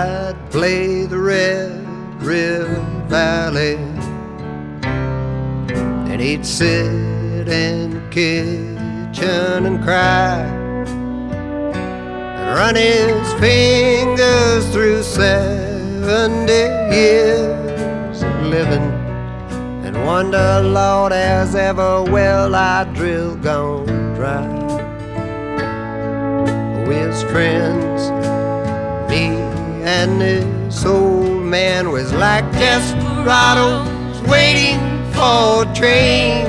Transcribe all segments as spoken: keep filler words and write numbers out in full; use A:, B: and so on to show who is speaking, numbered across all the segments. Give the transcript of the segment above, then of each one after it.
A: I'd play the Red River Valley, and he'd sit in the kitchen and cry, and run his fingers through seventy years of living, and wonder, Lord, has ever well I drill gone dry. His friends, me and this old man, was like desperados waiting for a train,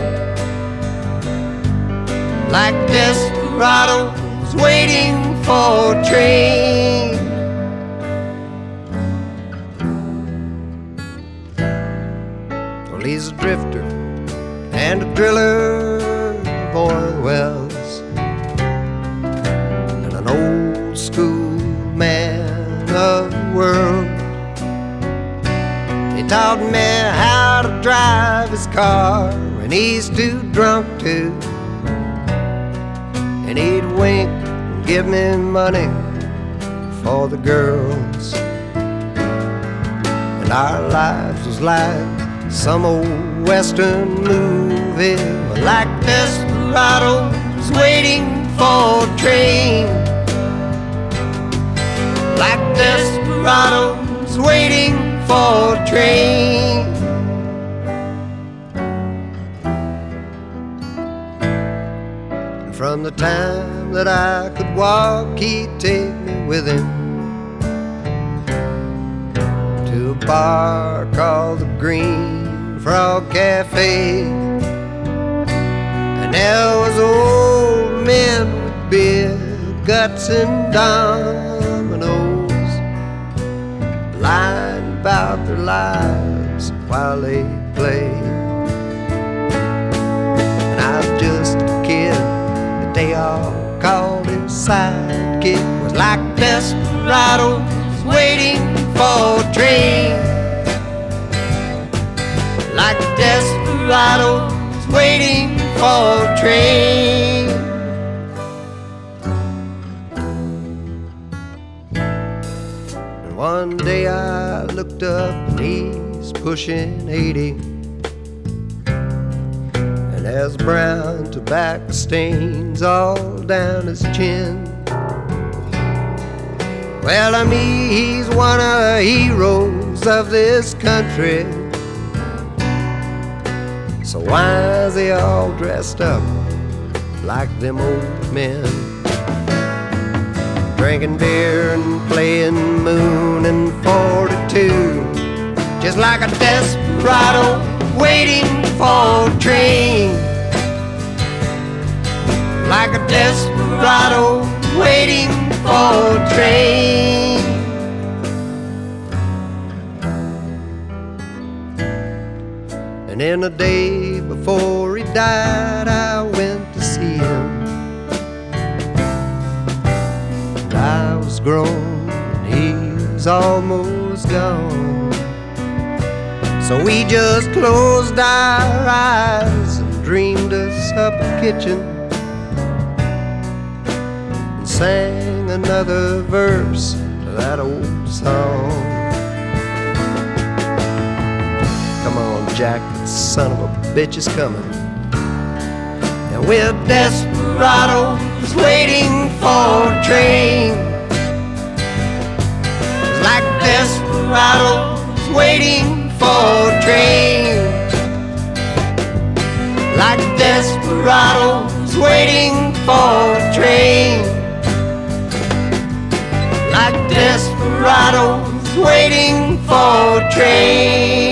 A: like desperados waiting for a train. Well, he's a drifter and a driller of oil wells, an old school man of the world. He taught me how to drive his car when he's too drunk to, and he'd wink and give me money for the girls. And our lives was like some old western movie, like desperados waiting for a train, like desperados waiting for a train. And from the time that I could walk, he'd take me with him to a bar called the Green Frog Cafe. And there was old men with beer guts and dominoes, lying about their lives while they played. And I was just a kid that they all called his sidekick, was like desperados waiting for a train, like desperados waiting for a train. One day I looked up and he's pushing eighty, and there's brown tobacco stains all down his chin. Well, I mean, he's one of the heroes of this country, so why is he all dressed up like them old men, drinking beer and playing Moon and forty-two, just like a desperado waiting for a train, like a desperado waiting for a train. And in the day before he died, I went to see him. I was grown and he was almost gone, so we just closed our eyes and dreamed us up a kitchen and sang another verse to that old song. Come on, Jack, the son of a bitch is coming, and we're desperados waiting for a train, like desperados waiting for a train, like desperados waiting for a train, like desperados waiting for a train.